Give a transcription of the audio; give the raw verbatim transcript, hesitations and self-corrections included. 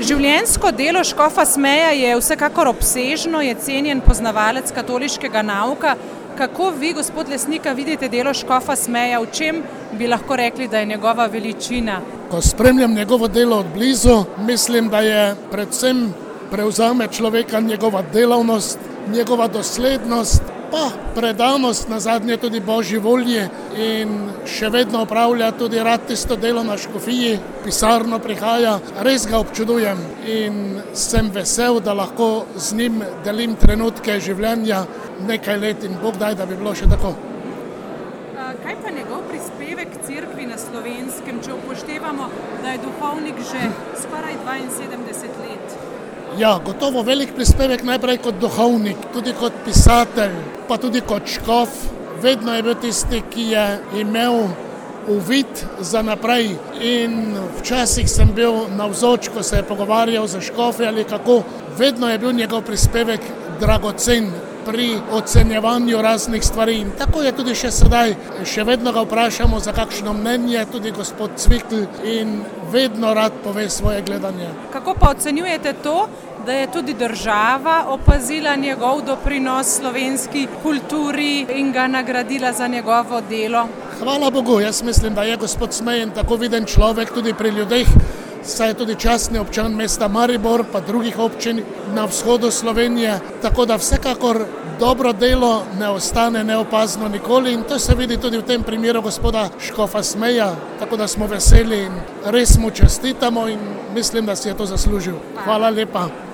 Življenjsko delo škofa Smeja je vsekakor obsežno, je cenjen poznavalec katoliškega nauka. Kako vi, gospod Lesnika, vidite delo škofa Smeja? V čem bi lahko rekli, da je njegova veličina? Ko spremljam njegovo delo od blizu, mislim, da je predvsem prevzame človeka njegova delavnost, njegova doslednost, pa predanost na zadnje tudi Božji volji in še vedno opravlja tudi rad tisto delo na škofiji, pisarno prihaja, res ga občudujem in sem vesel, da lahko z njim delim trenutke življenja nekaj let in Bog daj, da bi bilo še tako. Kaj pa njegov prispevek cerkvi na Slovenskem, če upoštevamo, da je duhovnik že skoraj dvainsedemdeset let? Ja, gotovo velik prispevek najprej kot duhovnik, tudi kot pisatelj, pa tudi kot škof. Vedno je bil tisti, ki je imel uvid za naprej in včasih sem bil navzoč, ko se je pogovarjal za škofi ali kako. Vedno je bil njegov prispevek dragocen pri ocenjevanju raznih stvari. In tako je tudi še sedaj. Še vedno ga vprašamo za kakšno mnenje, tudi gospod Cvikl, in vedno rad pove svoje gledanje. Kako pa ocenjujete to, da je tudi država opazila njegov doprinos slovenski kulturi in ga nagradila za njegovo delo? Hvala Bogu, jaz mislim, da je gospod Smejen tako viden človek tudi pri ljudeh, saj je tudi častni občan mesta Maribor, pa drugih občin na vzhodu Slovenije, tako da vsekakor dobro delo ne ostane neopazno nikoli in to se vidi tudi v tem primeru gospoda škofa Smeja, tako da smo veseli in res mu čestitamo in mislim, da si je to zaslužil. Hvala lepa.